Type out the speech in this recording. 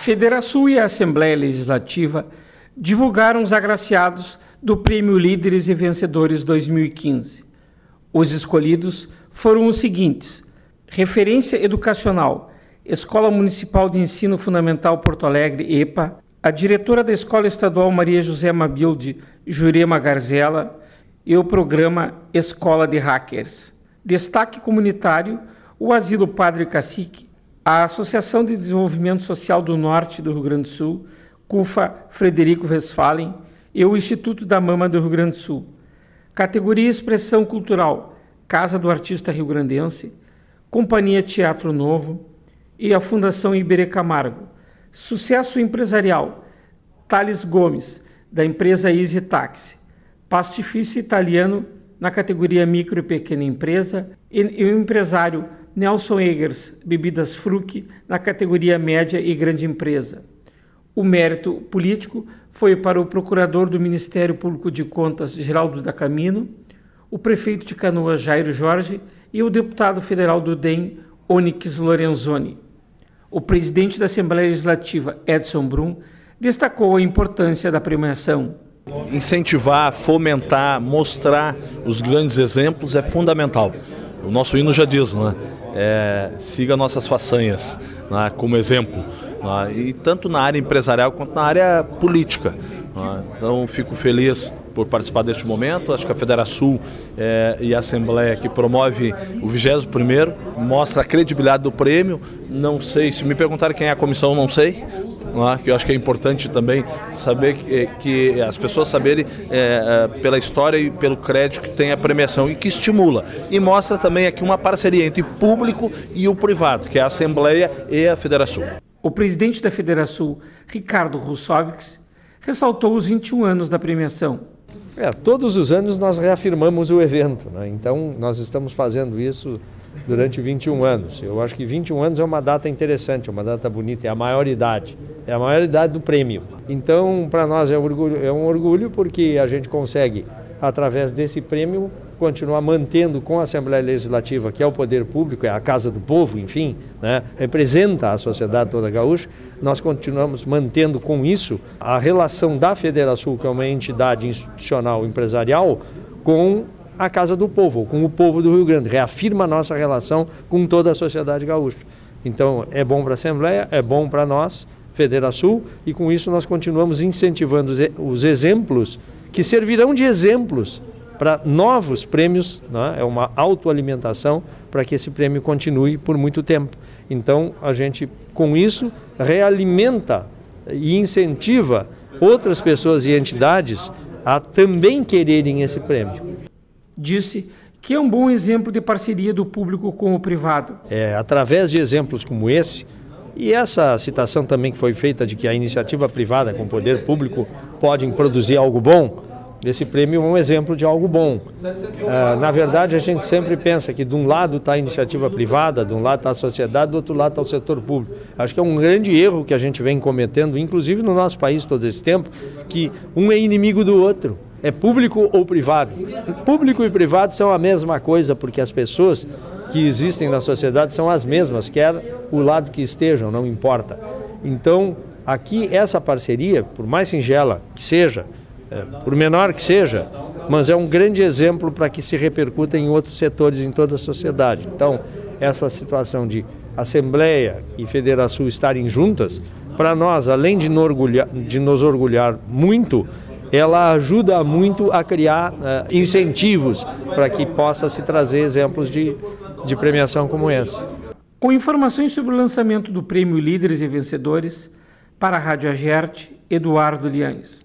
Federação e a Assembleia Legislativa divulgaram os agraciados do Prêmio Líderes e Vencedores 2015. Os escolhidos foram os seguintes: Referência Educacional, Escola Municipal de Ensino Fundamental Porto Alegre, EPA, a diretora da Escola Estadual Maria José Mabilde, Jurema Garzella, e o programa Escola de Hackers. Destaque comunitário, o Asilo Padre Cacique, a Associação de Desenvolvimento Social do Norte do Rio Grande do Sul, CUFA Frederico Westphalen, e o Instituto da Mama do Rio Grande do Sul. Categoria Expressão Cultural, Casa do Artista Rio-Grandense, Companhia Teatro Novo e a Fundação Iberê Camargo. Sucesso empresarial, Thales Gomes, da empresa Easy Taxi. Pastifício Italiano, na categoria Micro e Pequena Empresa, e o empresário Nelson Eggers, Bebidas Fruc, na categoria Média e Grande Empresa. O mérito político foi para o procurador do Ministério Público de Contas, Geraldo da Camino, o prefeito de Canoas, Jairo Jorge, e o deputado federal do DEM, Onyx Lorenzoni. O presidente da Assembleia Legislativa, Edson Brum, destacou a importância da premiação. Incentivar, fomentar, mostrar os grandes exemplos é fundamental. O nosso hino já diz, né? Siga nossas façanhas, né, como exemplo, né, e tanto na área empresarial quanto na área política. Né. Então fico feliz por participar deste momento. Acho que a Federação e a Assembleia que promove o 21º mostra a credibilidade do prêmio. Não sei, se me perguntarem quem é a comissão, não sei. Que eu acho que é importante também saber que as pessoas saberem pela história e pelo crédito que tem a premiação e que estimula. E mostra também aqui uma parceria entre o público e o privado, que é a Assembleia e a Federação. O presidente da Federação, Ricardo Russovics, ressaltou os 21 anos da premiação. Todos os anos nós reafirmamos o evento, né? Então nós estamos fazendo isso durante 21 anos. Eu acho que 21 anos é uma data interessante, é uma data bonita, é a maioridade do prêmio. Então, para nós é um orgulho porque a gente consegue, através desse prêmio, continuar mantendo com a Assembleia Legislativa, que é o poder público, é a casa do povo, enfim, né, representa a sociedade toda gaúcha. Nós continuamos mantendo com isso a relação da Federação, que é uma entidade institucional empresarial, com a Casa do Povo, com o povo do Rio Grande, reafirma a nossa relação com toda a sociedade gaúcha. Então, é bom para a Assembleia, é bom para nós, Federação, e com isso nós continuamos incentivando os exemplos que servirão de exemplos para novos prêmios, né? É uma autoalimentação para que esse prêmio continue por muito tempo. Então, a gente, com isso, realimenta e incentiva outras pessoas e entidades a também quererem esse prêmio. Disse que é um bom exemplo de parceria do público com o privado. Através de exemplos como esse, e essa citação também que foi feita de que a iniciativa privada com o poder público podem produzir algo bom, esse prêmio é um exemplo de algo bom. Na verdade, a gente sempre pensa que de um lado está a iniciativa privada, de um lado está a sociedade, do outro lado está o setor público. Acho que é um grande erro que a gente vem cometendo, inclusive no nosso país todo esse tempo, que um é inimigo do outro. É público ou privado? Público e privado são a mesma coisa, porque as pessoas que existem na sociedade são as mesmas, quer o lado que estejam, não importa. Então, aqui essa parceria, por mais singela que seja, por menor que seja, mas é um grande exemplo para que se repercuta em outros setores, em toda a sociedade. Então, essa situação de Assembleia e Federação estarem juntas, para nós, além de nos orgulhar muito, ela ajuda muito a criar incentivos para que possa se trazer exemplos de premiação como essa. Com informações sobre o lançamento do Prêmio Líderes e Vencedores, para a Rádio Agerte, Eduardo Liães.